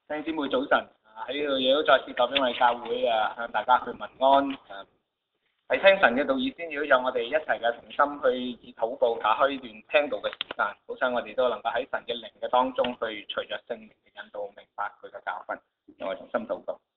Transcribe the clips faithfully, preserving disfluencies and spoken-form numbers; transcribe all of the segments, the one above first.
弟兄姊妹早晨，喺呢度亦都再次代表我哋教會啊，向大家去問安。誒，喺聽神嘅道意先，亦都有我哋一齊嘅同心去以禱告打開呢段聽道嘅時間，好想我哋都能夠喺神嘅靈嘅當中去隨着聖靈嘅引導，明白佢嘅教訓，讓我哋同心禱告。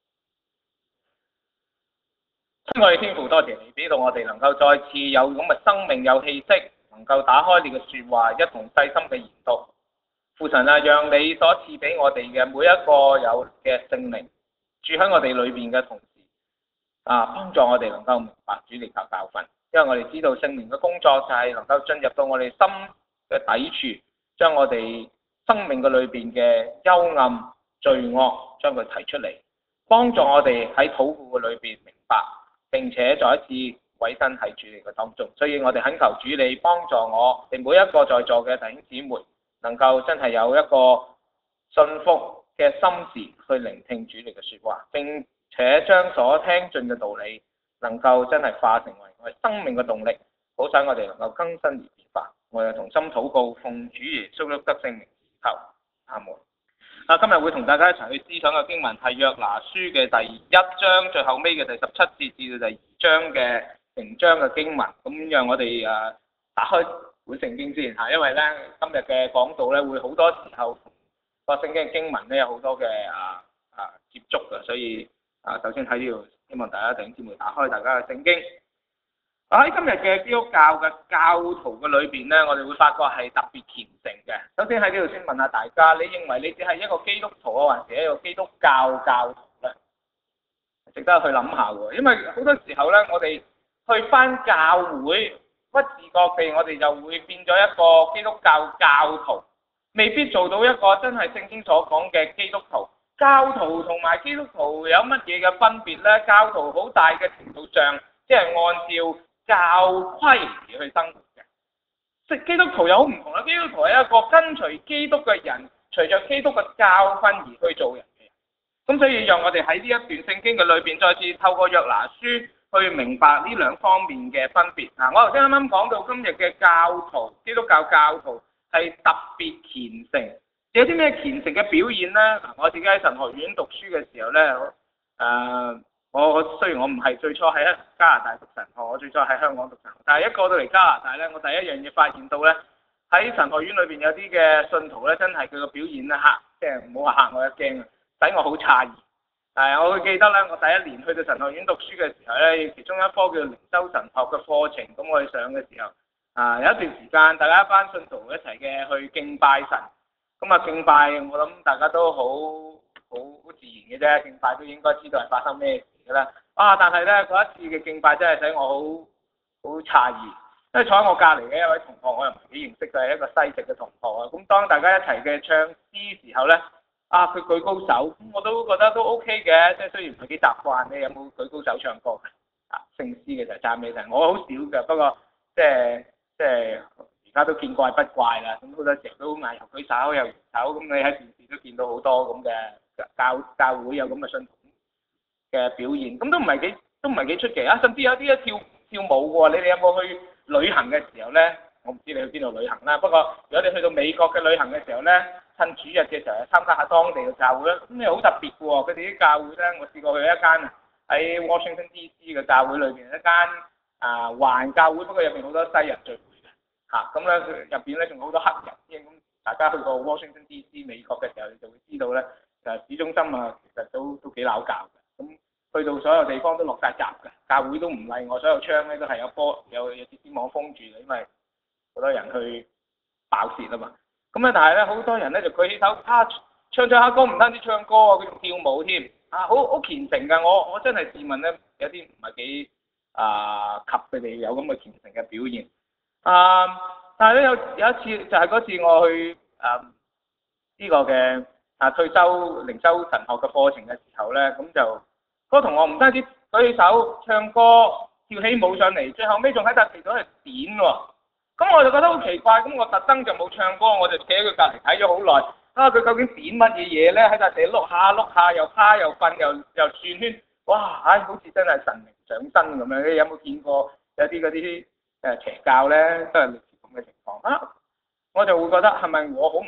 親愛嘅天父，多謝你俾到我哋能夠再次有咁嘅生命有氣息，能夠打開你嘅説話，一同細心嘅研讀。父神啊，讓你所賜俾我哋嘅每一個有嘅聖靈住喺我哋裏邊嘅同時，啊，幫助我哋能夠明白主嚟教教訓。因為我哋知道聖靈嘅工作就係能夠進入到我哋心嘅底處，將我哋生命嘅裏邊嘅幽暗罪惡將佢提出嚟，幫助我哋喺禱告嘅裏邊明白，並且再一次委身喺主嚟嘅當中。所以我哋懇求主你幫助我哋每一個在座嘅弟兄姊妹，能夠真係有一個信服嘅心志去聆聽主你嘅説話，並且將所聽盡嘅道理能夠真係化成為我哋生命嘅動力，好使我哋能夠更新而變化。我哋同心禱告，奉主耶穌基督聖名求，阿門。啊，今日會同大家一齊去思想嘅經文係約拿書嘅第一章最後尾嘅第十七節至到第二章嘅成章嘅經文。咁讓我哋誒打開本聖經先嚇，因為咧今日嘅講道咧會好多時候同個聖經嘅經文咧有好多嘅啊啊接觸嘅，所以啊首先喺呢度希望大家弟兄姊妹打開大家嘅聖經。啊喺今日嘅基督教嘅教徒嘅裏邊咧，我哋會發覺係特別虔誠嘅。首先喺呢度先問下大家，你認為你只係一個基督徒啊，還是一個基督教教徒咧？值得去諗下喎，因為好多時候咧，我哋去返教會，不自覺地我哋就會變咗一個基督教教徒，未必做到一個真係聖經所講嘅基督徒。教徒同埋基督徒有乜嘢嘅分別呢？教徒好大嘅程度上，即係按照教規而去生活嘅。即基督徒有好唔同啦，基督徒係一個跟隨基督嘅人，隨着基督嘅教訓而去做人嘅人。咁所以讓我哋喺呢一段聖經嘅裏邊，再次透過約拿書去明白呢兩方面嘅分別。嗱，我頭先啱啱講到今日嘅教徒，基督教教徒係特別虔誠。有啲咩虔誠嘅表現呢？我自己喺神學院讀書嘅時候呢，誒、呃，我我雖然我唔係最初喺加拿大讀神學，我最初喺香港讀神學，但係一過到嚟加拿大呢，我第一樣嘢發現到呢，喺神學院裏邊有啲嘅信徒呢，真係佢個表現呢嚇，即係唔好話嚇我一驚啊，使我好詫異。誒，我會記得咧，我第一年去到神學院讀書嘅時候咧，其中一科叫靈修神學嘅課程，咁我去上嘅時候，啊有一段時間，大家一班信徒一齊嘅去敬拜神，咁啊敬拜，我諗大家都好好好自然嘅啫，敬拜都應該知道係發生咩事嘅啦。啊，但係咧嗰一次嘅敬拜真係使我好好詫異，因為坐喺我隔離嘅一位同學，我又唔係幾認識，就係一個西籍嘅同學啊。咁當大家一齊嘅唱詩時候咧，啊！佢舉高手，咁我都覺得都 OK 嘅，即係雖然唔係幾習慣。你有冇舉高手唱歌啊？聖詩嘅就係讚美神，我好少嘅，不過即係即係而家都見怪不怪啦。咁好多時候都嗌又舉手又搖手，咁你喺電視都見到好多咁嘅教教會有咁嘅信徒嘅表現，咁都唔係幾都唔係幾出奇啊！甚至有啲一跳跳舞喎，你哋有冇去旅行嘅時候咧？我唔知你去邊度旅行啦，不過如果你去到美國嘅旅行嘅時候咧，趁主日嘅時候參加下當地嘅教會咧，咁你好特別嘅喎。佢哋啲教會咧，我試過去一間喺 Washington D C 嘅教會裏邊，一間啊環教會，不過入邊好多西人聚會嘅嚇。咁咧佢入邊咧仲好多黑人，咁大家去過 Washington D C 美國嘅時候，你就會知道咧，誒市中心啊，其實都都幾鬧交嘅。咁去到所有地方都落晒閘嘅，教會都唔例外，所有窗咧都係有波有有鐵絲網封住嘅，因為好多人去爆竊啊嘛。咁咧，但係咧，好多人咧就舉起手，啊，唱唱下歌，唔單止唱歌啊，佢仲跳舞添，啊，好好虔誠㗎。我我真係自問咧，有啲唔係幾啊及佢哋有咁嘅虔誠嘅表現。啊，但係咧有有一次就係嗰次我去啊呢個嘅啊退休靈修神學嘅課程嘅時候咧，咁就嗰個同學唔單止舉起手唱歌跳起舞上嚟，最後尾仲喺笪地度嚟點喎。咁我就覺得好奇怪，咁我特登就冇唱歌，我就企喺佢隔離睇咗好耐。啊，佢究竟點乜嘢嘢咧？喺笪地碌下碌下，又趴又瞓又又轉圈，哇！唉，好似真係神靈上身咁樣。你有冇見過有啲嗰啲誒邪教咧，都係類似咁嘅情況啊？我就會覺得係咪我好唔虔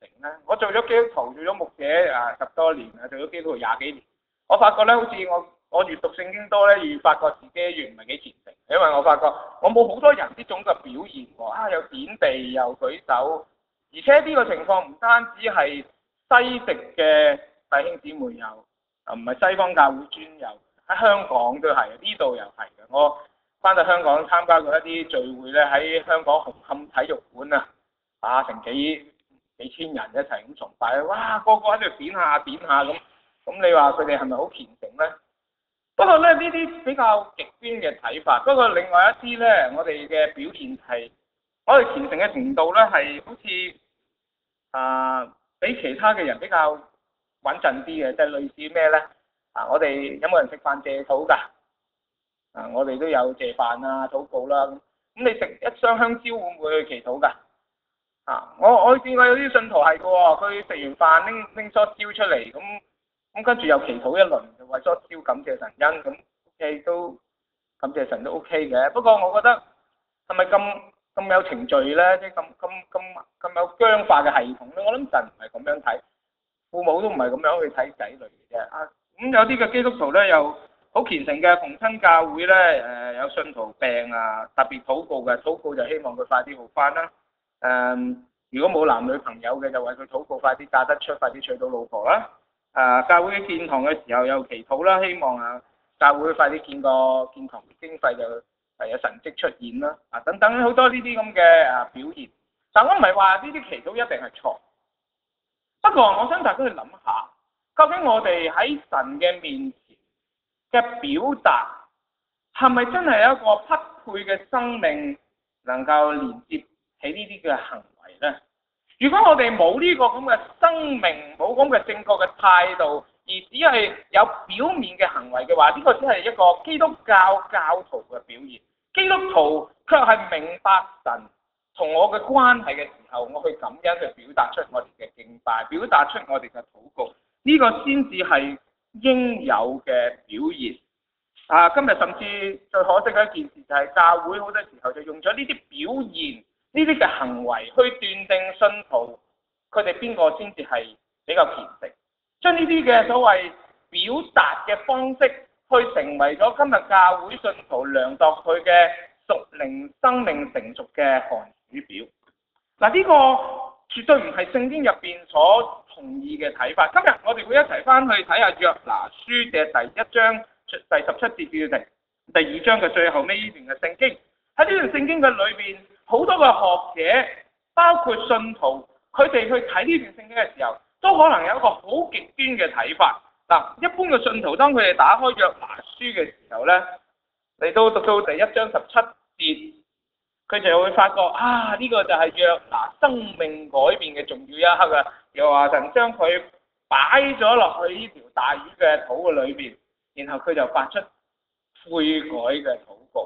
誠咧？我做咗基督徒，做咗牧者啊十多年啊，做咗基督徒廿幾年，我發覺咧，好似我我越讀聖經多咧，越發覺自己越唔係幾虔誠，因為我發覺我冇好多人呢種嘅表現喎，啊有點地又舉手，而且呢個情況唔單止係西籍嘅弟兄姊妹有，啊唔係西方教會專有，喺香港都係，呢度又係嘅。我翻到香港參加過一啲聚會咧，喺香港紅磡體育館啊，啊成幾幾千人一齊咁崇拜，哇個個喺度點下點下咁。咁你話佢哋係咪好虔誠呢？不過咧呢啲比較極端嘅睇法。不過另外一啲呢，我哋嘅表現係，我哋虔誠嘅程度呢，係好似啊、呃、比其他嘅人比較穩陣啲嘅，即係類似咩呢？啊，我哋有冇人食飯謝禱㗎？啊，我哋都有謝飯啊、禱告啦。咁你食一箱香蕉會唔會去祈禱㗎？啊，我我見過有啲信徒係嘅喎，佢食完飯拎拎梳蕉出嚟咁。咁跟住又祈禱一輪，就為咗燒感謝神恩，咁 OK 都感謝神都 OK 嘅。不過我覺得係咪咁咁有程序呢？即係咁咁咁咁有僵化嘅系統呢？我諗神唔係咁樣睇，父母都唔係咁樣去睇仔女嘅啫。啊，咁有啲嘅基督徒呢，又好虔誠嘅，逢親教會呢，誒、呃、有信徒病啊，特別禱告嘅，禱告就希望佢快啲好返啦。誒、嗯，如果冇男女朋友嘅，就為佢禱告快啲嫁得出，快啲娶到老婆啦。啊！教會建堂嘅時候有祈禱啦，希望啊教會快啲建個建堂嘅經費就係有神蹟出現啦，啊等等好多呢啲咁嘅啊表現。但我唔係話呢啲祈禱一定係錯，不過我想大家去諗下，究竟我哋喺神嘅面前嘅表達係咪真係有一個匹配嘅生命能夠連接起呢啲嘅行為呢？如果我哋冇呢個咁嘅生命，冇咁嘅正確嘅態度，而只係有表面嘅行為嘅話，呢個只係一個基督教教徒嘅表現。基督徒卻係明白神同我嘅關係嘅時候，我去咁樣去表達出我哋嘅敬拜，表達出我哋嘅禱告，呢個先至係應有嘅表現。啊，今日甚至最可惜嘅一件事就係教會好多時候就用咗呢啲表現。呢啲嘅行為去斷定信徒佢哋邊個先至係比較虔誠，將呢啲嘅所謂表達嘅方式去成為咗今日教會信徒量度佢嘅屬靈生命成熟嘅寒暑表。嗱，呢個絕對唔係聖經入邊所同意嘅睇法。今日我哋會一齊翻去睇下約拿書嘅第一章第十七節至第第二章嘅最後尾呢段嘅聖經。喺呢段聖經嘅裏邊，好多嘅學者，包括信徒，佢哋去睇呢段聖經嘅時候，都可能有一個好極端嘅睇法。嗱，一般嘅信徒當佢哋打開約拿書嘅時候呢，嚟到讀到第一章十七節，佢就會發覺啊，呢個就係約拿生命改變嘅重要一刻啊！又話神將佢擺咗落去呢條大魚嘅肚嘅裏邊，然後佢就發出悔改嘅禱告。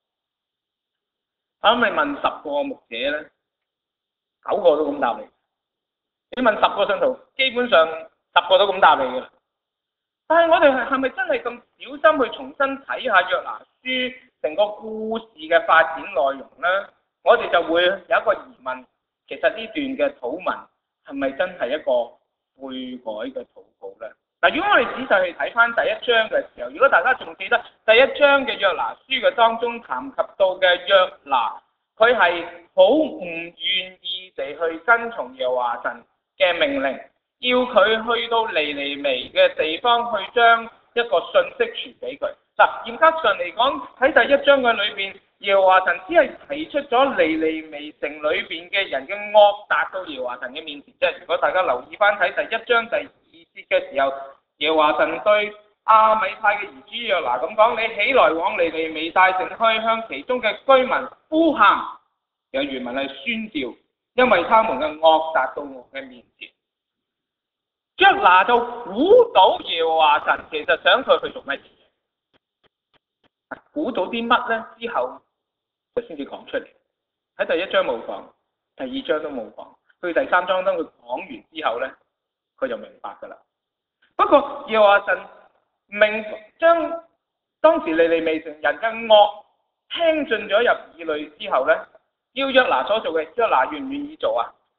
我諗你問十個牧者咧，九個都咁答你。你問十個信徒，基本上十個都咁答你嘅。但係我哋係係咪真係咁小心去重新睇下約拿書成個故事嘅發展內容呢？我哋就會有一個疑問，其實呢段嘅禱文係咪真係一個悔改嘅禱告呢？嗱，如果我哋仔細去睇翻第一章嘅時候，如果大家仲記得第一章嘅約拿書嘅當中談及到嘅約拿，佢係好唔願意地去跟從耶和華神嘅命令，要佢去到尼尼微嘅地方去將一個信息傳俾佢。嗱，嚴格上嚟講，喺第一章嘅裏邊，耶和華神只係提出咗尼尼微城裏邊嘅人嘅惡達到耶和華神嘅面前。即係如果大家留意翻睇第一章第二節嘅時候，耶和華神對亞米太嘅兒子約拿咁講：你起來往尼尼微大城去，向其中嘅居民呼喊，有原文係宣召，因為他們嘅惡達到我嘅面前。約拿就估到耶和華神其實想佢去做乜嘢，估到啲乜呢？之後就先至講出嚟。喺第一章冇講，第二章都冇講，去第三章當佢講完之後呢，佢就明白㗎啦。不過耶和華神明將當時尼尼微城人嘅惡聽進咗入耳裏之後呢，要約拿所做嘅，約拿願唔願意做啊？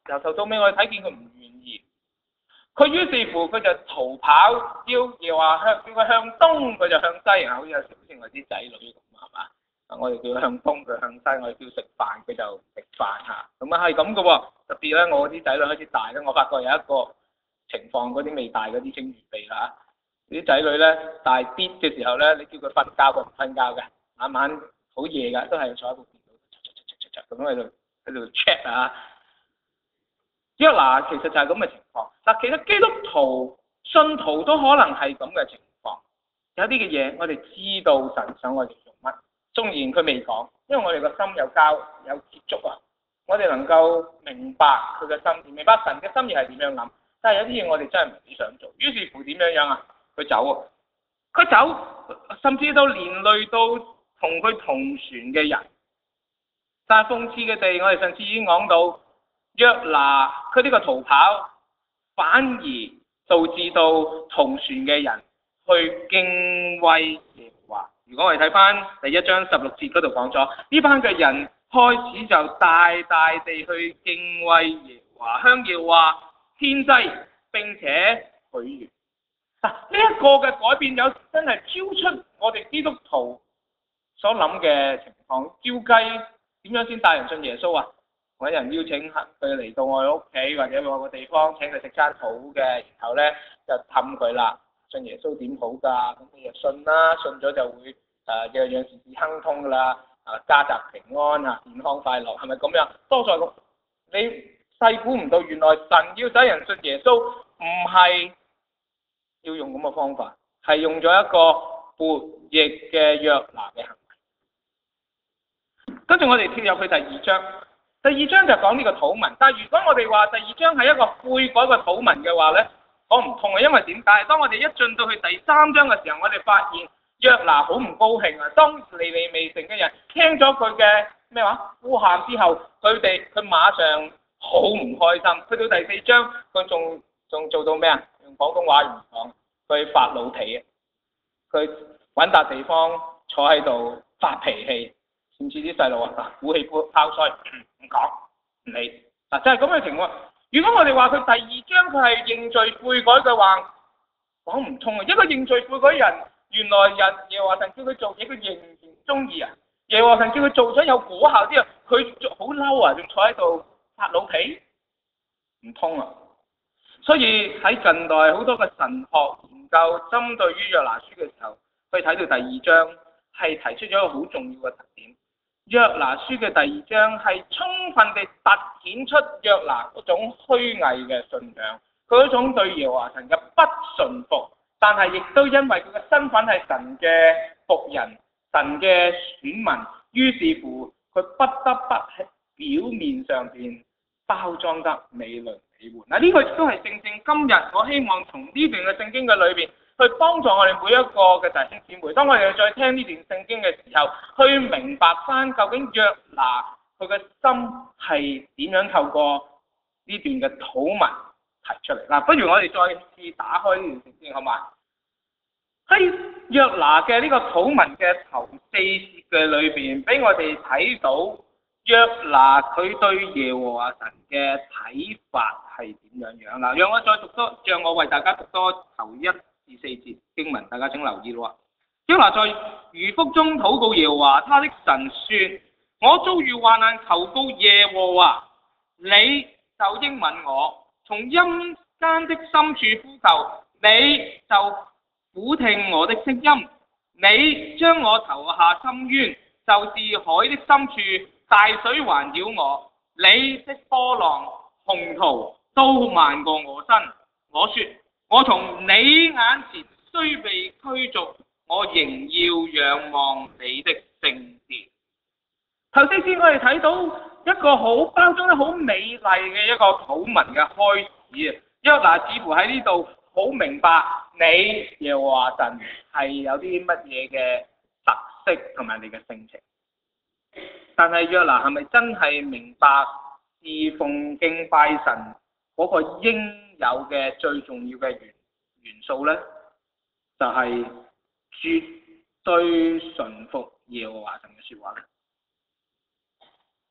由頭到尾我哋睇見佢唔願意，佢於是乎佢就逃跑，要要話向叫佢向東，佢就向西，然後好似好似我啲仔女咁係嘛？我哋叫佢向東，佢向西，我哋叫食飯，佢就食飯嚇。咁啊係咁嘅喎，特別咧我啲仔女開始大咧，我發覺有一個情況，嗰啲未大嗰啲請預備啦嚇。啲仔女咧大啲嘅時候咧，你叫佢瞓覺佢唔瞓覺嘅，晚晚好夜㗎，都係坐喺部電腦咁喺度喺度 check 啊。約拿其實就係咁嘅情況。嗱，其實基督徒、信徒都可能係咁嘅情況。有啲嘅嘢我哋知道神想我哋做乜，縱然佢未講，因為我哋個心有交有接觸啊，我哋能夠明白佢嘅心意，明白神嘅心意係點樣諗。但係有啲嘢我哋真係唔幾想做，於是乎點樣樣啊？佢走啊！佢走，甚至到連累到同佢同船嘅人。但係諷刺嘅地，我哋上次已經講到，約拿佢呢個逃跑，反而導致到同船嘅人去敬畏耶和華。如果我哋睇翻第一章十六節嗰度講咗，呢班嘅人開始就大大地去敬畏耶和華，向耶和華獻祭並且許願。嗱，呢一個嘅改變有真係超出我哋基督徒所諗嘅情況。照計點樣先帶人信耶穌啊？揾人邀請佢嚟到我哋屋企或者某個地方請佢食餐好嘅，然後咧就氹佢啦。信耶穌點好㗎？咁你就信啦，信咗就會誒樣樣事事亨通㗎啦，啊家宅平安啊，健康快樂，係咪咁樣？多在咁，你細估唔到原來神要使人信耶穌，唔係要用咁嘅方法，係用咗一個悖逆嘅約拿嘅行為。跟住我哋跳入去第二章，第二章就講呢個土民。但係如果我哋話第二章係一個悔改嘅土民嘅話呢，講唔通嘅，因為點解？當我哋一進到去第三章嘅時候，我哋發現約拿好唔高興啊！當尼尼微城嘅人聽咗佢嘅咩話呼喊之後，佢哋佢馬上好唔開心。去到第四章，佢仲仲做到咩啊？用廣東話嚟講，佢發老脾啊！佢揾笪地方坐喺度發脾氣，甚至啲細路啊，鼓氣拋腮，唔講唔理嗱，就係咁嘅情況。如果我哋話佢第二章佢係認罪悔改嘅話，講唔通啊！一個認罪悔改人，原來人耶和華神叫佢做嘢，佢仍然中意啊！耶和華神叫佢做咗有果效之後，佢好嬲啊，仲坐喺度發老脾，唔通啊！所以喺近代好多嘅神學研究針對於約拿書嘅時候，去睇到第二章係提出咗一個好重要嘅特點。約拿書嘅第二章係充分地凸顯出約拿嗰種虛偽嘅信仰，佢嗰種對耶和華神嘅不順服，但係亦都因為佢嘅身份係神嘅僕人、神嘅選民，於是乎佢不得不喺表面上邊包裝得美輪美奐。嗱，呢個亦都係正正今日我希望從呢段嘅聖經嘅裏邊，去幫助我哋每一個嘅弟兄姊妹，當我哋再聽呢段聖經嘅時候，去明白翻究竟約拿佢嘅心係點樣透過呢段嘅土文提出嚟。嗱，不如我哋再次打開呢段聖經好嘛？喺約拿嘅呢個土文嘅頭四節嘅裏邊，俾我哋睇到約拿佢對耶和華神嘅睇法係點樣樣啦。讓我再讀多，讓我為大家讀多頭一至四節經文，大家請留意咯。約拿在魚腹中禱告耶和華，他的神說：我遭遇患難，求告耶和華，你就應允我；從陰間的深處呼求，你就俯聽我的聲音。你將我投下深淵，就是海的深處，大水環繞我，你的波浪洪濤都漫過我身。我說：我從你眼前雖被驅逐，我仍要仰望你的聖殿。頭先先我哋睇到一個好包裝得好美麗嘅一個土文嘅開始啊！約拿似乎喺呢度好明白你耶和華神係有啲乜嘢嘅特色同埋你嘅性情，但係約拿係咪真係明白侍奉敬拜神嗰個應有嘅最重要嘅元元素呢？就係、是、絕對順服耶和華神嘅說話。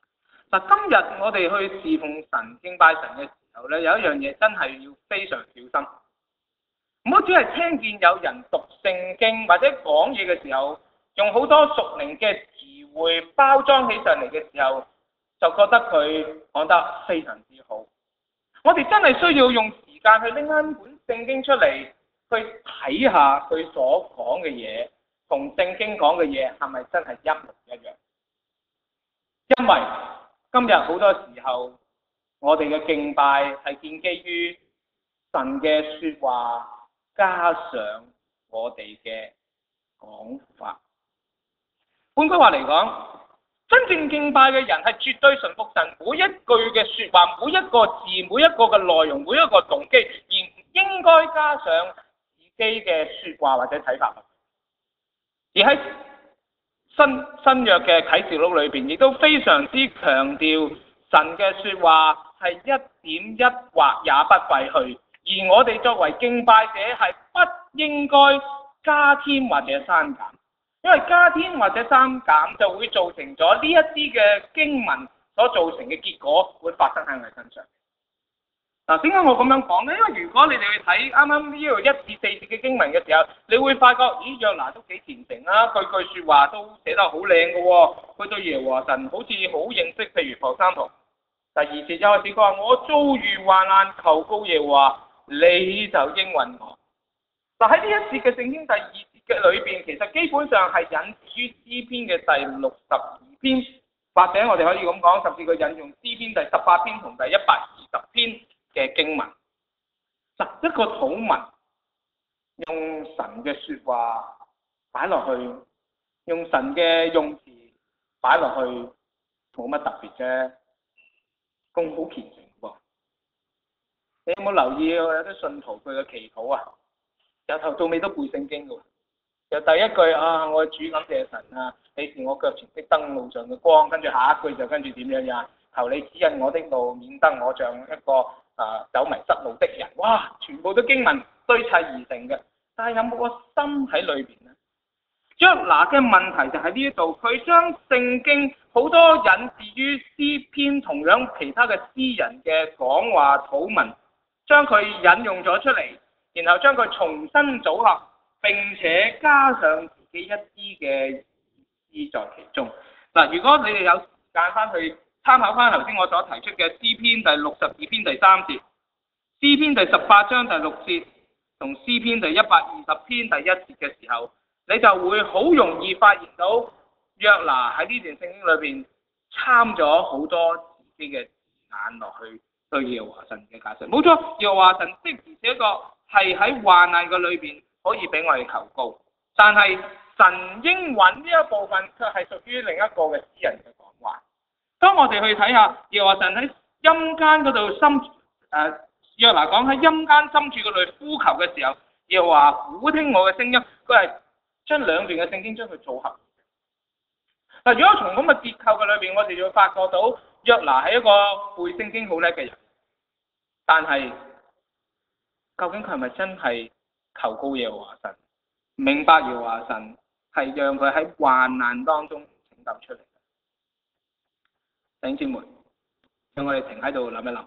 嗱，今日我哋去侍奉神、敬拜神嘅時候咧，有一樣嘢真係要非常小心，唔好只係聽見有人讀聖經或者講嘢嘅時候，用好多屬靈嘅詞彙包裝起上嚟嘅時候，就覺得佢講得非常之好。我哋真係需要用時間去拎翻本聖經出嚟，去睇下佢所講嘅嘢，同聖經講嘅嘢係咪真係一模一樣？因為今日好多時候，我哋嘅敬拜係建基於神嘅說話，加上我哋嘅講法。換句話嚟講，真正敬拜嘅人係絕對順服神每一句嘅說話，每一個字，每一個嘅內容，每一個動機，而唔應該加上自己嘅說話或者睇法。而喺新新約嘅啟示錄裏邊，亦都非常之強調神嘅說話係一點一劃也不廢去，而我哋作為敬拜者係不應該加添或者刪減，因為加添或者刪減就會造成咗呢一啲嘅經文所造成嘅結果會發生喺我哋身上。嗱，點解我咁樣講呢？因為如果你哋去睇啱啱呢度一至四節嘅經文嘅時候，你會發覺，咦，約拿都幾虔誠啦，句句說話都寫得好靚嘅喎，佢對耶和華神好似好認識。譬如浮生圖第二節一開始，佢話我遭遇患難，求告耶和華，你就應允我。嗱，喺呢一節嘅聖經第二節嘅裏邊，其實基本上係引自於詩篇嘅第六十二篇，或者我哋可以咁講，甚至佢引用詩篇第十八篇同第一百二十篇嘅經文。嗱，一個土文用神嘅說話擺落去，用神嘅用詞擺落去，冇乜特別啫，咁好虔誠喎。你有冇留意有啲信徒佢嘅祈禱啊？由頭到尾都背聖經嘅喎，由第一句啊，我主感謝神啊，你是我腳前的燈路上嘅光，跟住下一句就跟住點樣呀？求你指引我的路，免得我像一個啊走迷失路的人。哇！全部都經文堆砌而成嘅，但係有冇個心喺裏邊呢？約拿嘅問題就喺呢一度，佢將聖經好多引自於詩篇同樣其他嘅詩人嘅講話土文，將佢引用咗出嚟，然後將佢重新組合，並且加上自己一啲嘅意義在其中。嗱，如果你哋有時間翻去參考翻頭先我所提出嘅詩篇第六十二篇第三節、詩篇第十八章第六節同詩篇第一百二十篇第一節嘅時候，你就會好容易發現到約拿喺呢段聖經裏邊參咗好多自己嘅字眼落去對耶和華神嘅解釋。冇錯，耶和華神的而且確係喺患難嘅裏邊可以俾我哋求告，但係神應允呢一部分卻係屬於另一個嘅私人嘅講話。當我哋去睇下耶和華神喺陰間嗰度深誒約拿講喺陰間深處嗰度呼求嘅時候，耶和華俯聽我嘅聲音，佢係將兩段嘅聖經將佢組合。嗱，如果從咁嘅結構嘅裏邊，我哋就會發覺到約拿係一個背聖經好叻嘅人，但係究竟佢係咪真係求告耶和華神，明白耶和華神係讓佢喺患難當中拯救出嚟？弟兄姊妹，讓我哋停喺度諗一諗，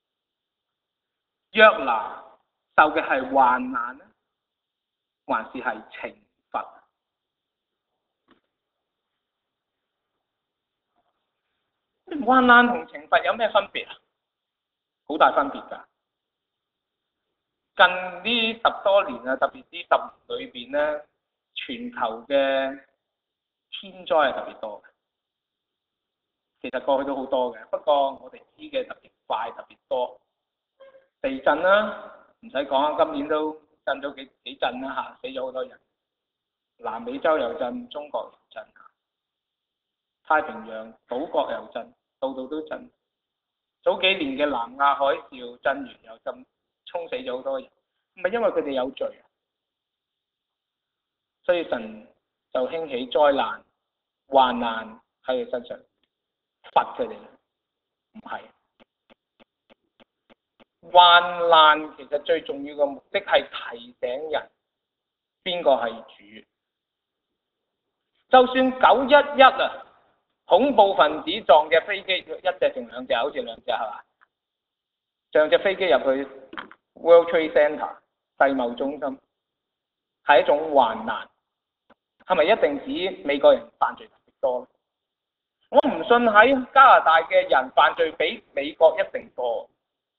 約拿受嘅係患難呢，還是係懲罰？患難同懲罰有咩分別啊？好大分別㗎。近呢十多年啊，特別呢十年裏邊咧，全球嘅天災係特別多嘅。其實過去都好多嘅，不過我哋知嘅特別快、特別多。地震啦，唔使講啊，今年都震咗幾幾震啦嚇，死咗好多人。南美洲又震，中國又震，太平洋島國又震，度度都震。早幾年嘅南亞海嘯震完又震，沖死咗好多人，唔係因為佢哋有罪啊，所以神就興起災難、患難喺佢身上，罰佢哋，唔係。患難其實最重要嘅目的係提醒人邊個係主。就算九一一啊， 恐怖分子撞嘅飛機，一隻定兩隻？好似兩隻係嘛？上隻飛機入去 World Trade Center 世貿中心，係一種患難，係咪一定指美國人犯罪特別多？我唔信喺加拿大嘅人犯罪比美國一定多。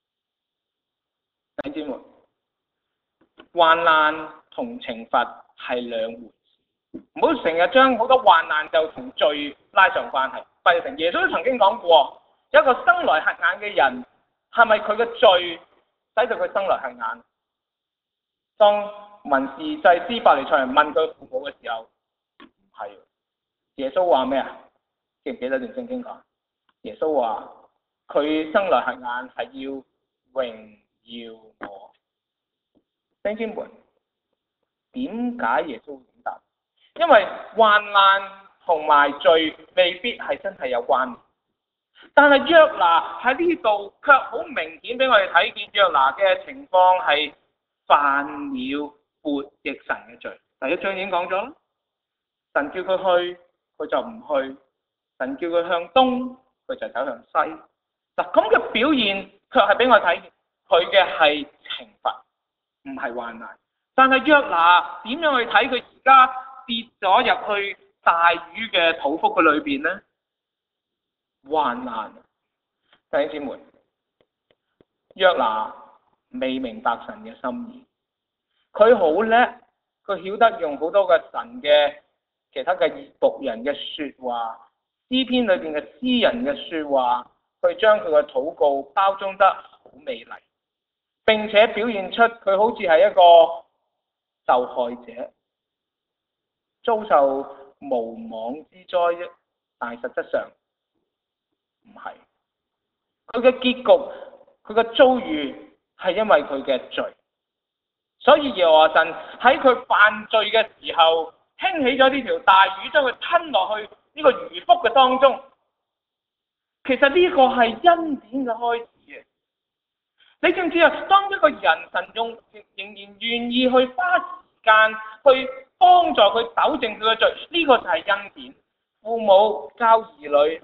弟兄姊妹，患難同懲罰係兩回事，唔好成日將好多患難就同罪拉上關係。費城耶穌都曾經講過，一個生來瞎眼嘅人，係咪佢嘅罪使到佢生來瞎眼？當文士祭司法利賽人問佢父母嘅時候，唔係。耶穌話咩啊？記唔記得段聖經講？耶穌話佢生來瞎眼係要榮耀我。弟兄姊妹，點解耶穌會咁答？因為患難同埋罪未必係真係有關聯，但係約拿喺呢度卻好明顯俾我哋睇見約拿嘅情況係犯了悖逆神嘅罪。第一章已經講咗啦，神叫佢去，佢就唔去；神叫佢向東，佢就走向西。嗱，咁嘅表現卻係俾我睇見佢嘅係懲罰，唔係患難。但係約拿點樣去睇佢而家跌咗入去大魚嘅肚腹嘅裏邊呢？患難。弟兄姊妹，約拿未明白神嘅心意，佢好叻，佢曉得用好多嘅神嘅其他嘅僕人嘅說話，詩篇裏邊嘅詩人嘅說話，去將佢嘅禱告包裝得好美麗，並且表現出佢好似係一個受害者，遭受無妄之災，但係實質上唔係。佢嘅結局，佢嘅遭遇係因為佢嘅罪，所以耶和華神喺佢犯罪嘅時候，興起咗呢條大魚，將佢吞落去呢個魚腹嘅當中。其實呢個係恩典嘅開始啊！你知唔知啊？當一個人神用仍然願意去花時間去幫助佢糾正佢嘅罪，呢個就係恩典。父母教兒女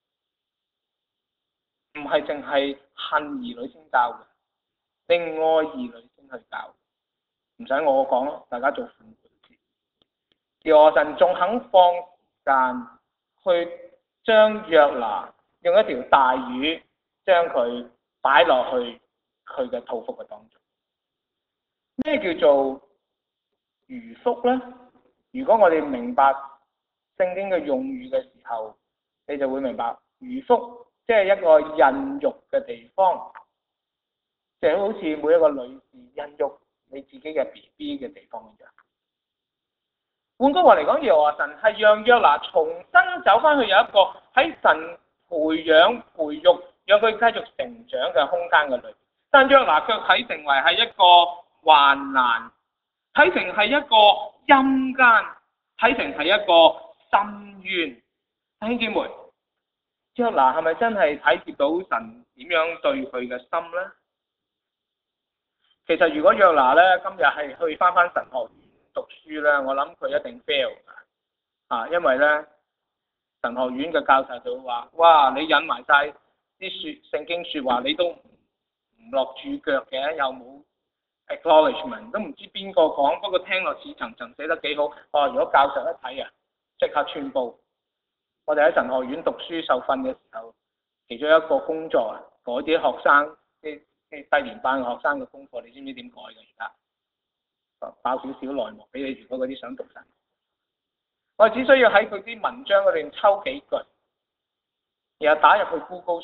唔係淨係恨兒女先教嘅，另愛兒女先去教。唔使我講咯，大家做父母知。耶和華神仲肯放時間去將約拿用一條大魚將佢擺落去佢嘅肚腹嘅當中。咩叫做魚腹呢？如果我哋明白聖經嘅用語嘅時候，你就會明白魚腹即係一個孕育嘅地方，就好似每一個女士孕育你自己嘅 B B 嘅地方一樣。換句話嚟講，耶和華神係讓約拿重新走翻去有一個喺神培養培育，讓佢繼續成長嘅空間嘅裏。但約拿卻睇成為係一個患難，睇成係一個陰間，睇成係一個深淵。弟兄姊妹，約拿係咪真係體貼到神點樣對佢嘅心呢？其實如果約拿咧今日係去翻翻神學院讀書咧，我諗佢一定 fail 㗎，啊，因為咧神學院嘅教授就會話：哇，你引埋晒啲説聖經説話，你都唔落注腳嘅，又冇 acknowledgement，都唔知邊個講，不過聽落似層層寫得幾好。哦、啊，如果教授一睇啊，即刻穿煲。我哋喺神學院讀書受訓嘅時候，其中一個工作啊，改啲學生啲啲低年班嘅學生嘅功課，你知唔知點改嘅？而家爆少少內幕俾你，如果嗰啲想讀神，我哋只需要喺佢啲文章嗰度抽幾句，然後打入去 Google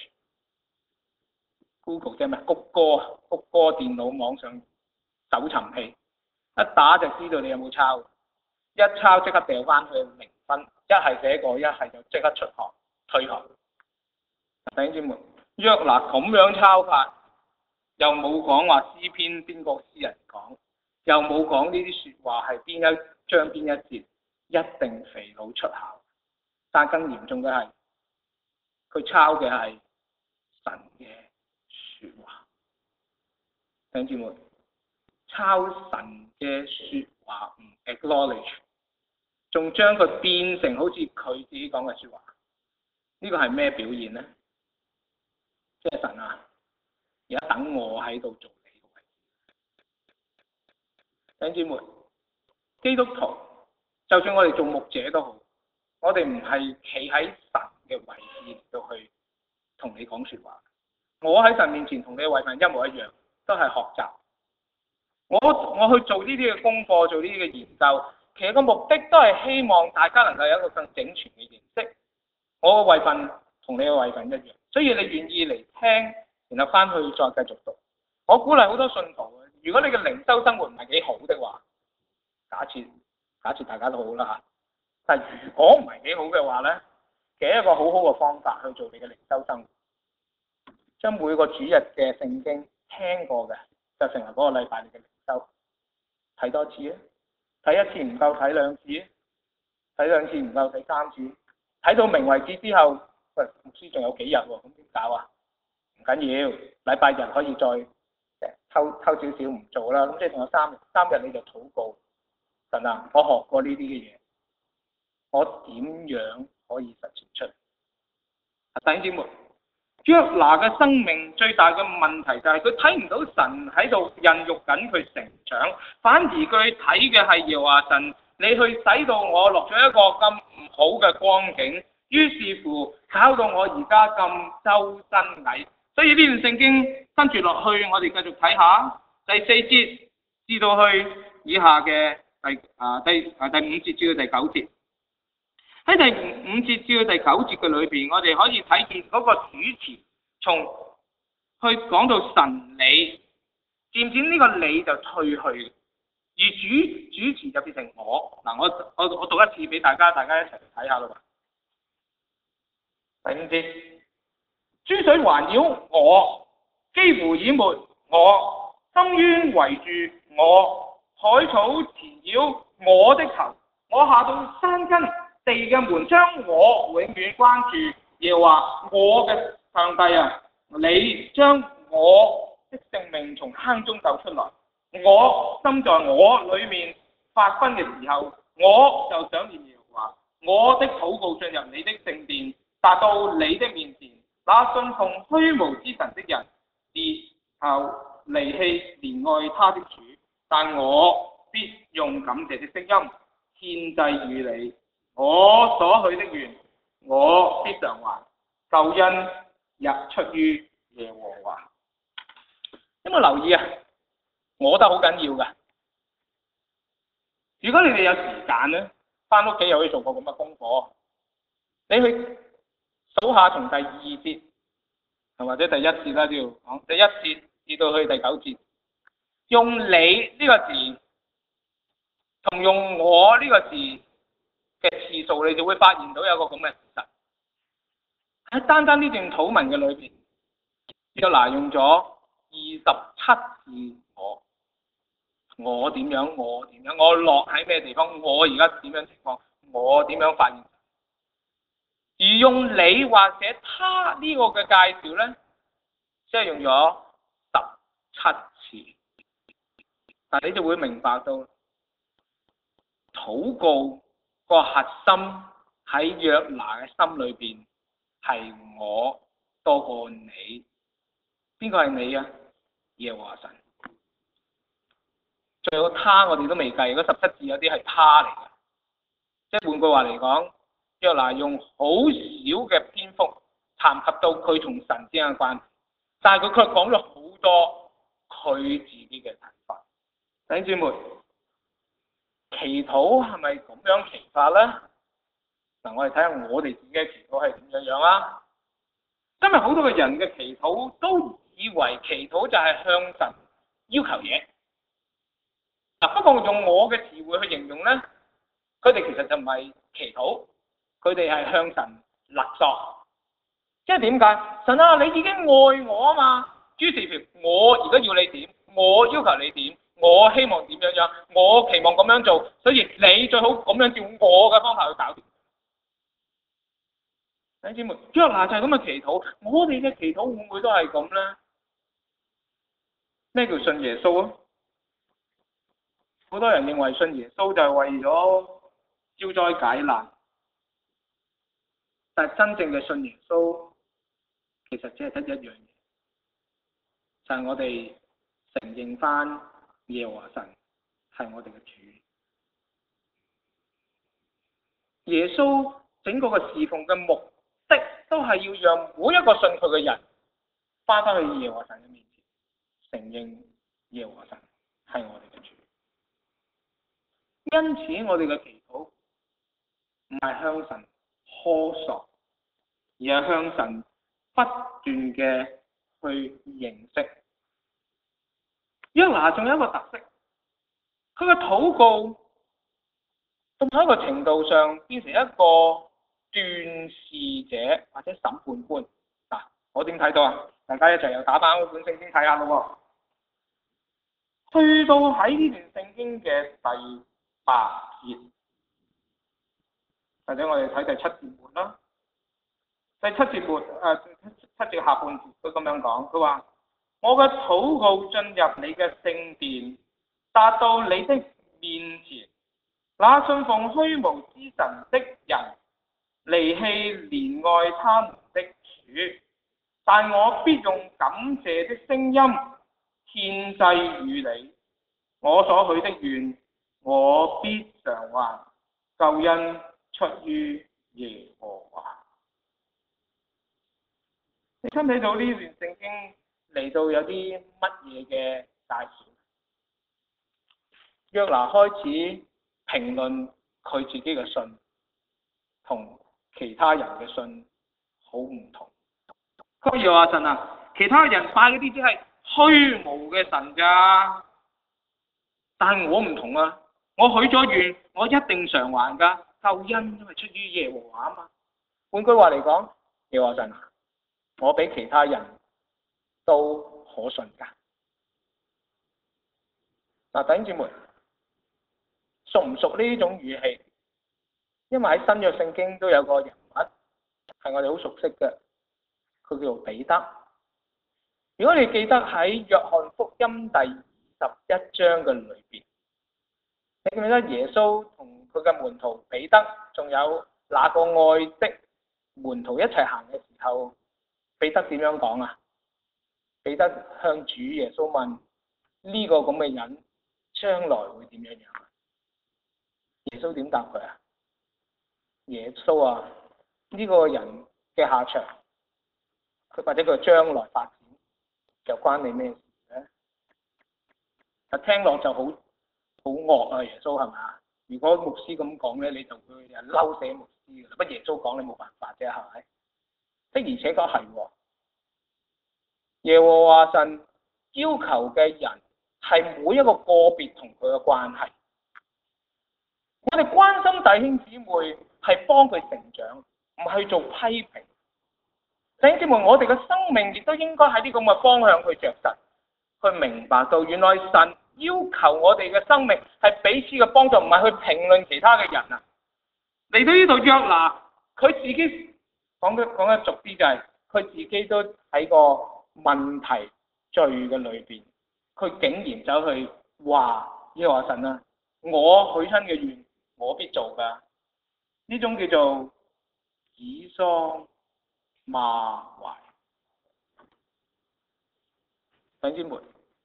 Search。Google 即係咩？谷歌，谷歌電腦網上搜尋器，一打就知道你有冇抄，一抄即刻掉翻去零分，一係寫過，一係就即刻出學退學。弟兄姊妹，約拿咁樣抄法，又冇講話詩篇邊個詩人講，又冇講呢啲説話係邊一章邊一節，一定肥佬出校。但更嚴重嘅係，佢抄嘅係神嘅説話。弟兄姊妹，抄神嘅説話唔 acknowledge，仲將佢變成好似佢自己講嘅説話。 呢個係咩表現呢？即係神啊，而家等我喺度做你嘅位置。弟兄姊妹，基督徒就算我哋做牧者都好，我哋唔係企喺神嘅位置度去同你講說話。我喺神面前同你嘅位份一模一樣，都係學習。我我去做呢啲嘅功課，做呢啲嘅研究，其實個目的都係希望大家能夠有一個更整全嘅認識。我嘅位份同你嘅位份一樣，所以你願意嚟聽，然後翻去再繼續讀。我鼓勵好多信徒，如果你嘅靈修生活唔係幾好的話，假設假設大家都好啦嚇，但係如果唔係幾好嘅話呢，其實一個好好嘅方法去做你嘅靈修生活，將每個主日嘅聖經聽過嘅，就成為嗰個禮拜你嘅靈修，睇多次啊！睇一次唔夠睇兩次，睇兩次唔夠睇三次，睇到明為止之後，喂，牧師仲有幾日喎？咁點搞啊？唔緊要，禮拜日可以再抽抽少少唔做啦。咁即係仲有三日，三日你就禱告。神啊，我學過呢啲嘅嘢，我點樣可以實踐出嚟？弟兄姊妹，約拿嘅生命最大嘅問題就係佢睇唔到神喺度孕育緊佢成長，反而佢睇嘅係耶和華神，你去使到我落咗一個咁唔好嘅光景，於是乎搞到我而家咁周身蟻。所以呢段聖經跟住落去，我哋繼續睇下第四節至到去以下嘅第啊第啊第五節至到第九節。喺第五節至到第九節嘅裏邊，我哋可以睇見嗰個主詞從去講到神理，漸漸呢個理就退去，而主主詞就變成我。嗱，我我我讀一次俾大家，大家一齊睇下咯。第五節，珠水環繞我，幾乎淹沒我，深淵圍住我，海草纏繞我的頭，我下到山根。地嘅門將我永遠關住，耶和華我嘅上帝啊，你將我的性命從坑中救出來。我心在我裏面發昏嘅時候，我就想念耶和華。我的禱告進入你的聖殿，達到你的面前。那信奉虛無之神的人，是後離棄憐愛他的主，但我必用感謝的聲音獻祭與你。我所許的願，我必償還。救恩也出於耶和華。有冇留意啊？我覺得好緊要㗎。如果你哋有時間咧，翻屋企又可以做個咁嘅功課，你去數下從第二節，或者第一節啦，都要講第一節至到去第九節，用你呢個字同用我呢個字嘅次數，你就會發現到有個咁嘅事實。喺單單呢段禱文嘅裏邊，約拿用咗二十七次我，我點樣，我點樣，我落喺咩地方，我而家點樣情況，我點樣發現。而用你或者他呢個嘅介紹呢，即係用咗十七次。但你就會明白到禱告個核心喺約拿嘅心裏邊係我多過你。邊個係你啊？耶和華神。最好他我哋都未計，嗰十七字有啲係他嚟嘅。即係換句話嚟講，約拿用好少嘅篇幅談及到佢同神之間嘅關係，但係佢卻講咗好多佢自己嘅睇法。弟兄姊妹，祈禱係咪咁樣祈法咧？嗱，我哋睇下我哋自己嘅祈禱係點樣樣啦。今日好多嘅人嘅祈禱都以為祈禱就係向神要求嘢。嗱，不過用我嘅詞彙去形容咧，佢哋其實就唔係祈禱，佢哋係向神勒索。即係點解？神啊，你已經愛我啊嘛，於是乎我而家要你點，我要求你點，我希望點樣樣，我期望咁樣做，所以你最好咁樣照我嘅方法去搞掂。弟兄姊妹，約拿就係咁嘅祈禱，我哋嘅祈禱會唔會都係咁咧？咩叫信耶穌啊？好多人認為信耶穌就係為咗消災解難， 但係真正嘅信耶穌，其實只係得一樣嘢，就係、是、我哋承認翻耶和華神係我哋嘅主。耶穌整個嘅侍奉嘅目的，都係要讓每一個信佢嘅人翻返去耶和華神嘅面前，承認耶和華神係我哋嘅主。因此，我哋嘅祈禱唔係向神苛索，而係向神不斷嘅去認識。約拿仲有一個特色，佢嘅禱告到某一個程度上變成一個斷事者或者審判官。嗱、啊，我點睇到啊？大家一齊又打翻嗰本聖經睇下咯。去到喺呢段聖經嘅第八節，或者我哋睇第七節末啦。第七節末誒七節下半節都咁樣講，佢話：我嘅禱告進入你嘅聖殿，達到你的面前。那信奉虛無之神的人，離棄憐愛他們的主，但我必用感謝的聲音獻祭與你。我所許的願，我必償還。救恩出於耶和華。你睇唔睇到呢段聖經嚟到有啲乜嘢嘅介紹？約拿開始評論佢自己嘅信，同其他人嘅信好唔同。佢又話神啊，其他人拜嗰啲只係虛無嘅神㗎，但係我唔同啊！我許咗願，我一定償還㗎。救恩因為出於耶和華啊嘛。換句話嚟講，耶和華神啊，我比其他人都可信㗎。嗱，弟兄姊妹，熟唔熟呢種語氣？因為喺新約聖經都有個人物係我哋好熟悉嘅，佢叫做彼得。如果你記得喺約翰福音第二十一章嘅裏邊，你記唔記得耶穌同佢嘅門徒彼得，仲有那個愛的門徒一齊行嘅時候，彼得點樣講啊？彼得向主耶穌問：呢個咁嘅人將來會點樣樣啊？耶穌點答佢啊？耶穌啊，呢個人嘅下場，佢或者佢將來發展，就關你咩事咧？啊，聽落就好好惡啊！耶穌係咪？如果牧師咁講咧，你就會人嬲死牧師㗎啦。不過耶穌講你冇辦法啫，係咪？的而且確係喎。耶和華神要求嘅人係每一個個別同佢嘅關係。我哋關心弟兄姊妹係幫佢成長，唔係去做批評。弟兄姊妹，我哋嘅生命亦都應該喺呢個咁嘅方向去着實，去明白到原來神要求我哋嘅生命係彼此嘅幫助，唔係去評論其他嘅人啊。嚟到呢度約拿，佢自己講得講得俗啲就係、是，佢自己都喺個問題罪嘅裏邊，佢竟然走去話耶和華神啊，我許親嘅願我必做噶。呢種叫做指桑罵槐。弟兄姊妹，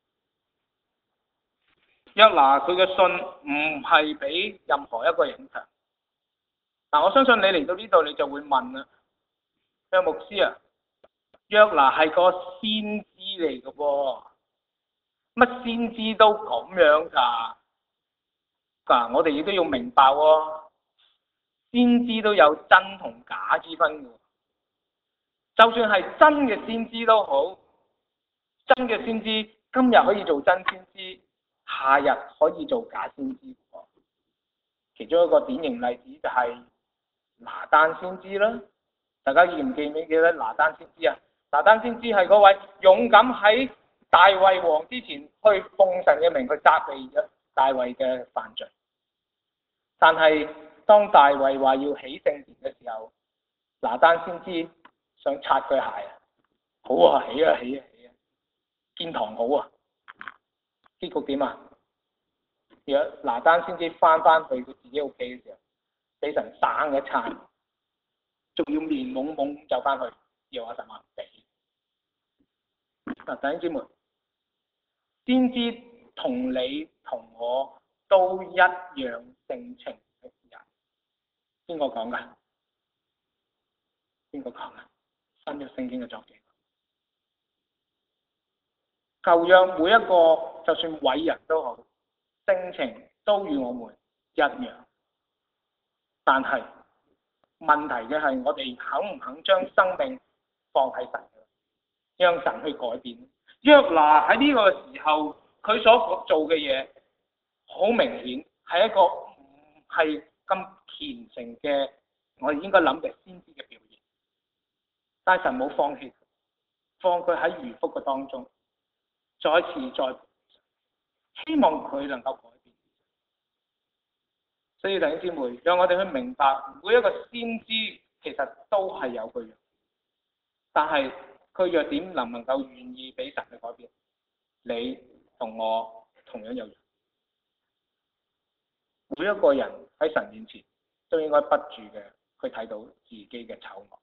約拿佢嘅信唔係俾任何一個影響。嗱，我相信你嚟到呢度，你就會問啦，阿牧師啊，約拿係個先知嚟嘅噃，乜先知都咁樣㗎？嗱，我哋亦都要明白喎，先知都有真同假之分嘅。就算係真嘅先知都好，真嘅先知今日可以做真先知，下日可以做假先知。其中一個典型例子就係拿單先知啦。大家記唔記唔記得拿單先知啊？拿單先知係嗰位勇敢喺大衛王之前去奉神嘅名去責備咗大衛嘅犯罪。但係當大衛話要起聖殿嘅時候，拿單先知想擦佢鞋啊！好啊，起啊起啊起啊！建堂好啊！結局點啊？如果拿單先知翻翻去佢自己屋企嘅時候，俾神省一餐。 仲要面懵懵走翻去，耶和華神話唔俾。嗱，弟兄姊妹，先知同你同我都一樣性情嘅人，邊個講㗎？邊個講㗎？新約聖經嘅作者。舊約每一個就算偉人都好，性情都與我們一樣，但係問題嘅係我哋肯唔肯將生命放喺神度，讓神去改變。約拿喺呢個時候佢所做嘅嘢，好明顯係一個唔係咁虔誠嘅，我哋應該諗嘅先知嘅表現。但係神冇放棄，放佢喺魚腹嘅當中，再次再希望佢能夠改變。所以弟兄姊妹，讓我哋去明白，每一個先知其實都係有個弱，但係佢弱點能唔能夠願意俾神去改變？你同我同樣有弱。每一個人喺神面前都應該不住嘅去睇到自己嘅醜惡。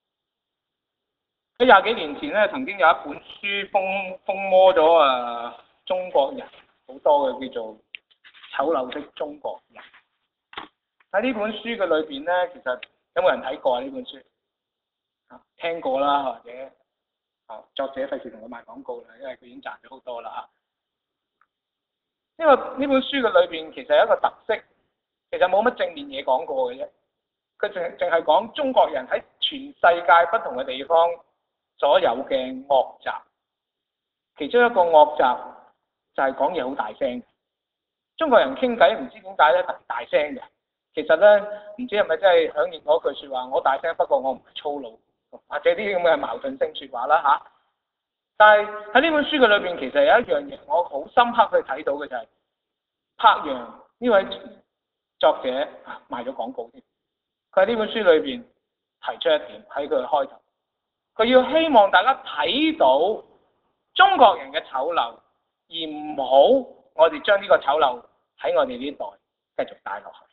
喺廿幾年前咧，曾經有一本書風風魔咗啊中國人好多嘅，叫做《醜陋的中國人》。喺呢本書嘅裏邊咧，其實有冇人睇過啊？呢本書啊，聽過啦，或者啊作者費事同佢賣廣告啦，因為佢已經賺咗好多啦嚇。因為呢本書嘅裏邊其實有一個特色，其實冇乜正面嘢講過嘅啫。佢淨淨係講中國人喺全世界不同嘅地方所有嘅惡習。其中一個惡習就係講嘢好大聲。中國人傾偈唔知點解咧特別大聲嘅。其實咧唔知係咪真係響應嗰句説話，我大聲不過我唔係粗魯，或者啲咁嘅矛盾性説話啦嚇。但係喺呢本書嘅裏邊，其實有一樣嘢我好深刻去睇到嘅就係柏楊呢位作者啊賣咗廣告添。佢喺呢本書裏邊提出一點喺佢嘅開頭，佢要希望大家睇到中國人嘅醜陋，而唔好我哋將呢個醜陋喺我哋呢代繼續帶落去。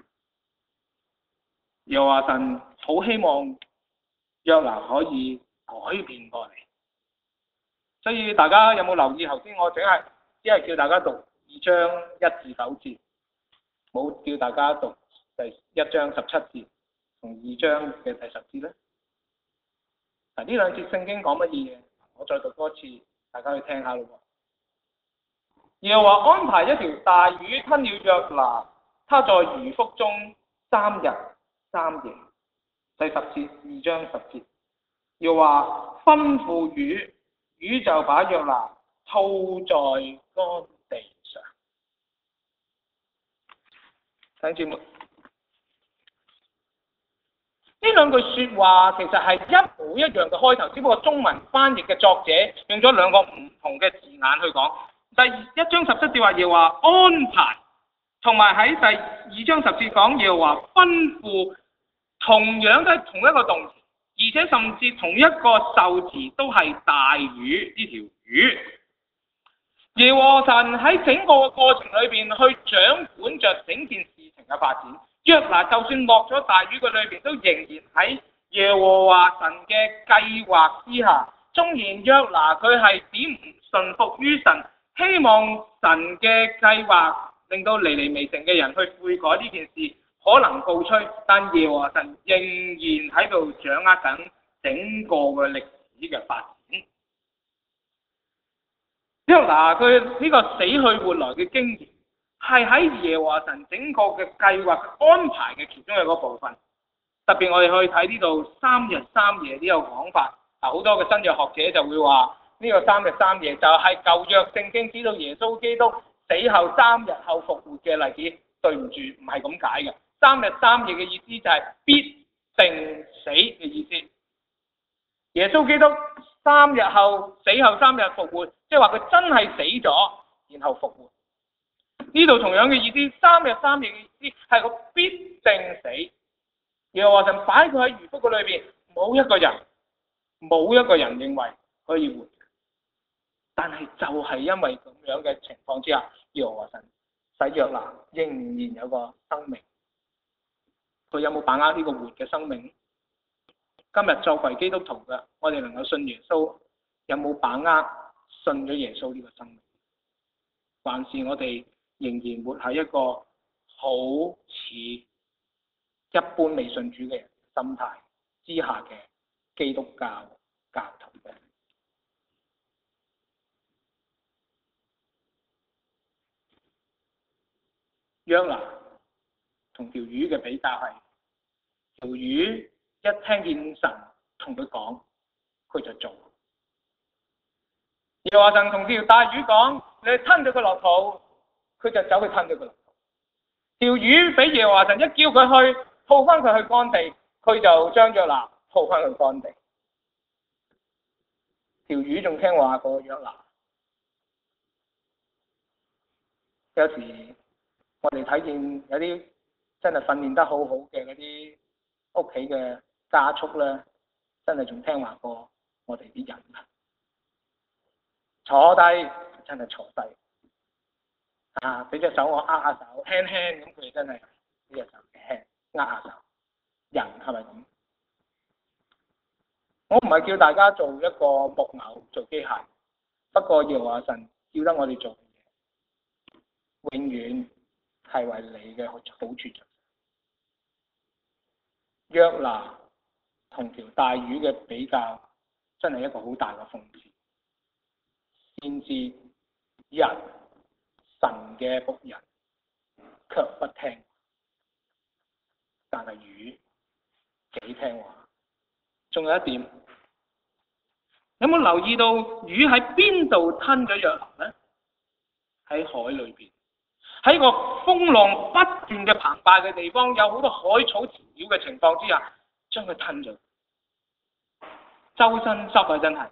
又話神好希望約拿可以改變過嚟，所以大家有冇留意頭先我淨係只係叫大家讀二章一至九節，冇叫大家讀第一章十七節同二章嘅第十節咧？嗱，呢兩節聖經講乜嘢？我再讀多次，大家去聽下咯。耶和華安排一條大魚吞了約拿，他在魚腹中三日三夜。第十節，二章十節，耶和華吩咐魚，魚就把約拿吐在乾地上。弟兄姊妹，呢兩句説話其實係一模一樣嘅開頭，只不過中文翻譯嘅作者用咗兩個唔同嘅字眼去講。第一章十七節話耶和華安排，同埋喺第二章十節講耶和華吩咐，同樣都係同一個動詞，而且甚至同一個受詞都係大魚呢條魚。耶和華神喺整個嘅過程裏邊去掌管着整件事情嘅發展。約拿就算落咗大魚嘅裏邊，都仍然喺耶和華神嘅計劃之下。縱然約拿佢係點唔順服於神，希望神嘅計劃令到尼尼微城嘅人去悔改呢件事可能告吹，但耶和華神仍然喺度掌握緊整個嘅歷史嘅發展。約拿佢呢個死去活來嘅經驗，係喺耶和華神整個嘅計劃安排嘅其中一個部分。特別我哋去睇呢度三日三夜呢個講法，啊好多嘅新約學者就會話呢個三日三夜就係舊約聖經知道耶穌基督死後三日後復活嘅例子。對唔住，唔係咁解嘅。三日三夜嘅意思就係必定死嘅意思。耶穌基督三日後死後三日復活，即係話佢真係死咗，然後復活。呢度同樣嘅意思，三日三夜嘅意思係個必定死。耶和華神擺佢喺魚腹嘅裏邊，冇一個人，冇一個人認為可以活。但係就係因為咁樣嘅情況之下，耶和華神使約拿仍然有個生命。佢有冇把握呢個活嘅生命？ 今日作為基督徒嘅，我哋能夠信耶穌，有冇把握信咗耶穌呢個生命？還是我哋仍然活喺一個好似一般未信主嘅人心態之下嘅基督教教徒嘅？約拿同條魚嘅比較係，條魚一聽見神同佢講，佢就做。耶和華神同條大魚講，你吞咗佢落肚，佢就走去吞咗佢落肚。條魚俾耶和華神一叫佢去，吐翻佢去乾地，佢就將約拿吐翻去乾地。條魚仲聽話過約拿。有時我哋睇見有啲真係訓練得好好嘅嗰啲屋企嘅家畜咧，真係仲聽話過我哋啲人。坐低真係坐低，啊！俾隻手我握下手，輕輕咁，佢真係呢隻手輕握下手。人係咪咁？我唔係叫大家做一個木偶做機械，不過耶和華神叫得我哋做嘅嘢，永遠係為你嘅好處着。約拿同條大魚嘅比較，真係一個好大嘅諷刺。先知人神嘅僕人卻不聽，但係魚幾聽話。仲有一點，有冇留意到魚喺邊度吞咗約拿呢？喺海裏邊，喺個風浪不斷嘅澎湃嘅地方，有好多海草纏繞嘅情況之下，將佢吞咗，周身濕啊！真係。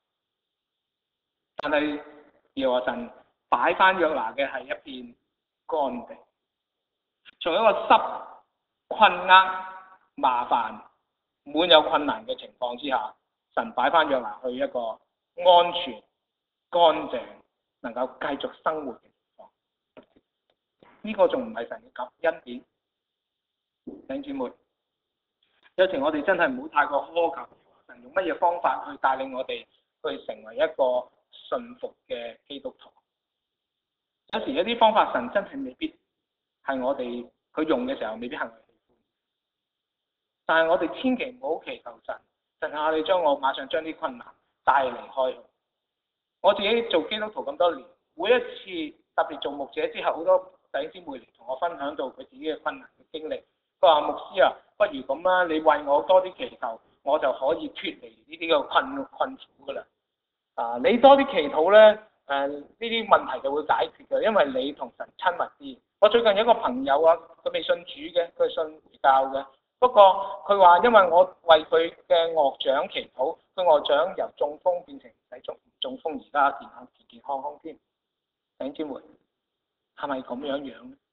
但係耶和華神擺翻約拿嘅係一片乾地，從一個濕、困厄、麻煩、滿有困難嘅情況之下，神擺翻約拿去一個安全、乾淨、能夠繼續生活嘅地方。呢、這個仲唔係神嘅恩典？弟兄姊妹，有時我哋真係唔好太過苛求神用乜嘢方法去帶領我哋去成為一個信服嘅基督徒。有時一啲方法神真係未必係我哋佢用嘅時候未必係我哋喜歡，但係我哋千祈唔好祈求神，神啊，你將我馬上將啲困難帶離開。我自己做基督徒咁多年，每一次特別做牧者之後，好多弟兄姊妹嚟同我分享到佢自己嘅困難嘅經歷。佢話牧師啊，不如咁啦，你為我多啲祈求，我就可以脫離呢啲嘅困困苦噶啦。啊！你多啲祈禱咧，誒呢啲問題就會解決嘅，因為你同神親密啲。我最近有一個朋友啊，佢未信主嘅，佢信教嘅。不過佢話因為我為佢嘅樂長祈禱，佢樂長由中風變成唔使中中風，而家健康健健康康添。弟兄姊妹，係咪咁樣樣咧？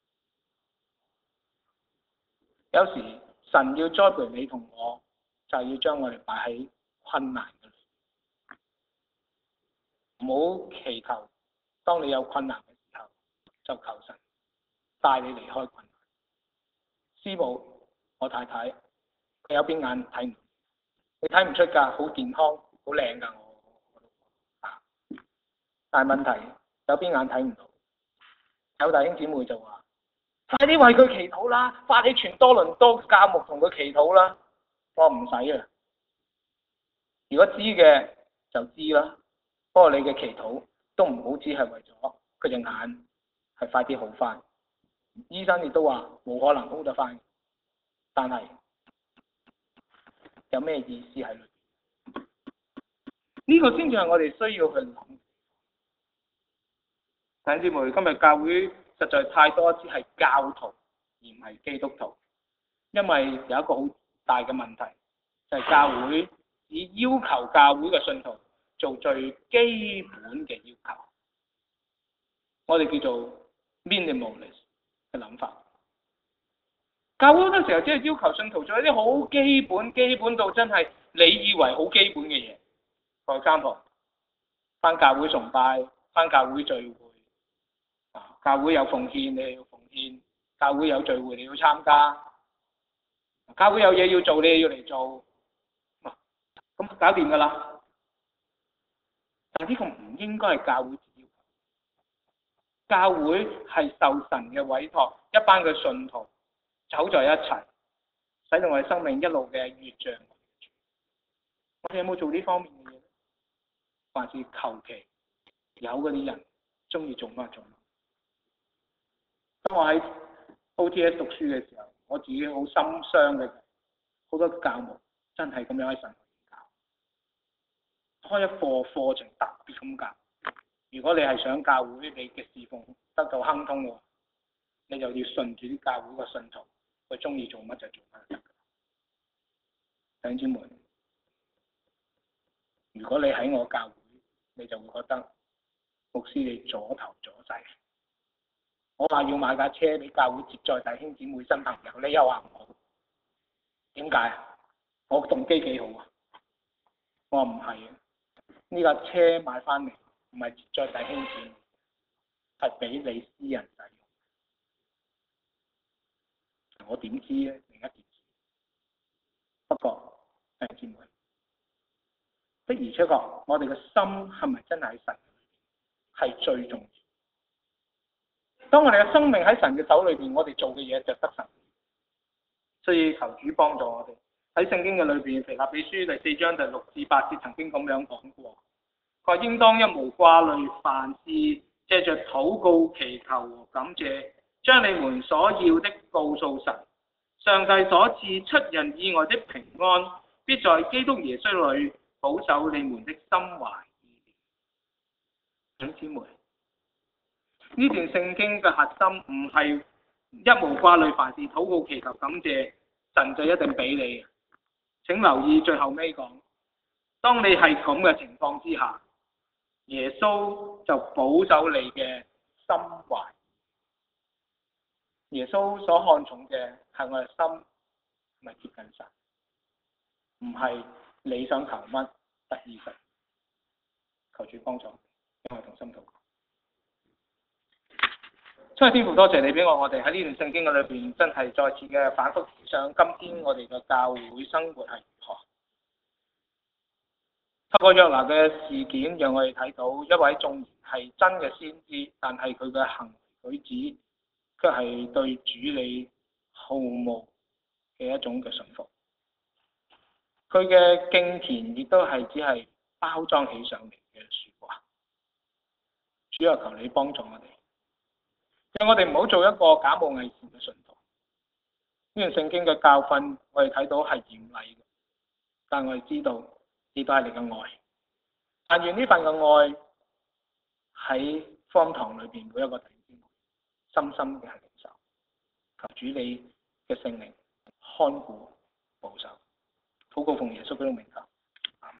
有時神要栽培你同我，就係要將我哋擺喺困難嘅。唔好祈求，當你有困難嘅時候，就求神帶你離開困難。師母，我太太，佢有邊眼睇唔？你睇唔出㗎，好健康，好靚㗎我。啊！但係問題有邊眼睇唔到？有弟兄姊妹就話：快啲為佢祈禱啦，發起全多倫多教牧同佢祈禱啦。我唔使啊，如果知嘅就知啦。不過你嘅祈禱都唔好只係為咗佢隻眼係快啲好翻，醫生亦都話冇可能好得翻，但係有咩意思喺裏邊？呢、這個先至係我哋需要去諗。弟兄姊妹，今日教會實在太多只係教徒而唔係基督徒，因為有一個好大嘅問題，就係、是、教會只要求教會嘅信徒做最基本嘅要求，我哋叫做 minimalist 嘅諗法。教會好多時候只係要求信徒做一啲好基本、基本到真係你以為好基本嘅嘢。For example，返教會崇拜，返教會聚會，啊，教會有奉獻你要奉獻，教會有聚會你要參加，教會有嘢要做你要嚟做， 搞掂㗎啦。但呢個唔應該係教會自己要求。教會係受神嘅委託，一班嘅信徒走在一齊，使到我哋生命一路嘅越像。我哋有冇做呢方面嘅嘢咧？還是求其有嗰啲人中意做乜做乜？當我喺 O T S 讀書嘅時候，我自己好心傷嘅，好多教牧真係咁樣喺神學院教，開一課課程特別咁教。如果你係想教會你嘅侍奉得到亨通嘅話，你就要順住啲教會嘅信徒，佢中意做乜就做乜。弟兄姊妹，如果你喺我教會，你就會覺得牧師你左頭左勢。我話要買架車俾教會接載弟兄姊妹新朋友，你又話唔好，點解啊？我動機幾好啊？我話唔係啊，呢架車買翻嚟唔係接載弟兄姊妹，係俾你私人使用。我點知咧？另一件事。不過弟兄姊妹，的而且確，我哋嘅心係咪真係喺神係最重要？當我哋嘅生命喺神嘅手裏邊，我哋做嘅嘢就得神。所以求主幫助我哋喺聖經嘅裏邊，腓立比書第四章第六至八節曾經咁樣講過，佢話應當一無掛慮，凡事借着禱告、祈求和感謝，將你們所要的告訴神。上帝所賜出人意外的平安，必在基督耶穌裏保守你們的心懷意念。弟兄姊妹，呢段聖經嘅核心唔係一無掛慮，凡事禱告祈求感謝，神就一定俾你。請留意最後尾講，當你係咁嘅情況之下，耶穌就保守你嘅心懷。耶穌所看重嘅係我哋心係咪接近神，唔係你想求乜得意神。求主幫助，因為同心禱告。真係天父，多謝你俾我，我哋喺呢段聖經嘅裏邊，真係再次嘅反覆思想，今天我哋嘅教會生活係如何？透過約拿嘅事件，讓我哋睇到一位縱然係真嘅先知，但係佢嘅行為舉止，卻係對主你毫無嘅一種嘅信服。佢嘅敬虔亦都係只係包裝起上嚟嘅説話。主要求你幫助我哋。讓我哋唔好做一個假冒偽善嘅信徒。呢段聖經嘅教訓，我哋睇到係嚴厲嘅，但我哋知道呢都係你嘅愛。但願呢份嘅愛喺方堂裏邊每一個弟兄深深嘅係領受。求主你嘅聖靈看顧保守。禱告奉耶穌基督名求。